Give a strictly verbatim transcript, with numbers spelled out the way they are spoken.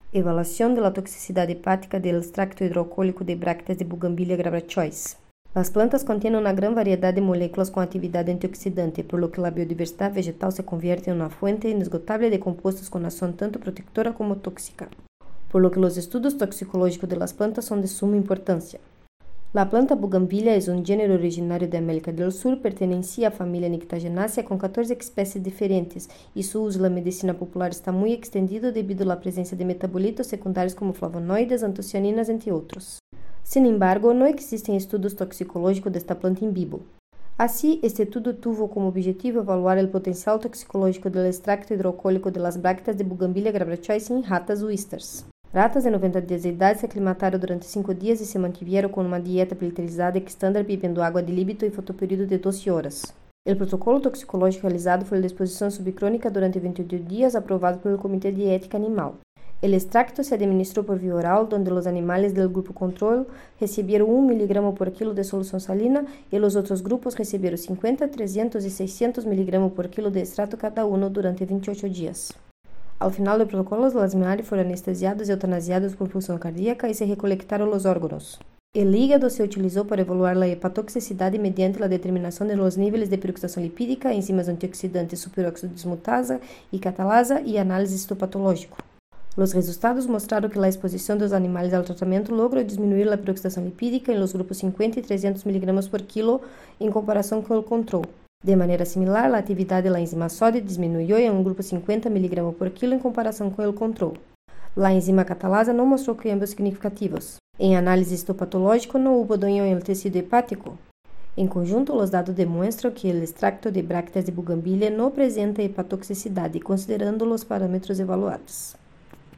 Evaluación de la toxicidad hepática del extracto hidroalcohólico de Bracteas de Bougainvillea grabrachois. Las plantas contienen una gran variedad de moléculas con actividad antioxidante, por lo que la biodiversidad vegetal se convierte en una fuente inesgotable de compuestos con acción tanto protectora como tóxica, por lo que los estudios toxicológicos de las plantas son de suma importancia. La planta Bougainvillea es un género originario de América del Sur, pertenecía a familia Nyctagenaceae con catorce especies diferentes, y su uso en la medicina popular está muy extendido debido a la presencia de metabolitos secundarios como flavonoides, antocianinas, entre otros. Sin embargo, no existen estudios toxicológicos de esta planta en vivo. Así, este estudio tuvo como objetivo evaluar el potencial toxicológico del extracto hidroalcohólico de las Bracteas de Bougainvillea grabrachois en ratas oysters. Ratas de noventa días de idade se aclimataram durante cinco dias e se mantiveram com uma dieta priorizada estándar, bebendo água de líbito e fotoperíodo de doze horas. O protocolo toxicológico realizado foi a exposição subcrônica durante vinte e dois dias, aprovado pelo Comitê de Ética Animal. O extracto se administrou por via oral, onde os animais do grupo controle receberam um miligramo por quilo de solução salina e os outros grupos receberam cinquenta, trezentos e seiscentos miligramas por quilo de extrato cada um durante vinte e oito dias. Al final do protocolo, os animais foram anestesiados e eutanasiados por pulsão cardíaca e se recolectaram os órgãos. O hígado se utilizou para evaluar a hepatotoxicidade mediante a determinação de los níveis de peroxidação lipídica, enzimas antioxidantes superóxido dismutasa e catalasa e análise histopatológico. Os resultados mostraram que a exposição dos animais ao tratamento logrou diminuir a peroxidação lipídica em los grupos cinquenta e trezentos miligramas por quilo em comparação com o controle. De maneira similar, a atividade da enzima sódio diminuiu em um grupo cinquenta miligramas por quilo em comparação com o controle. A enzima catalasa não mostrou cambios significativos. Em análise histopatológica, não houve daño no tecido hepático. Em conjunto, os dados demonstram que o extracto de Bracteas de Bougainvillea não apresenta hepatotoxicidade, considerando os parâmetros evaluados.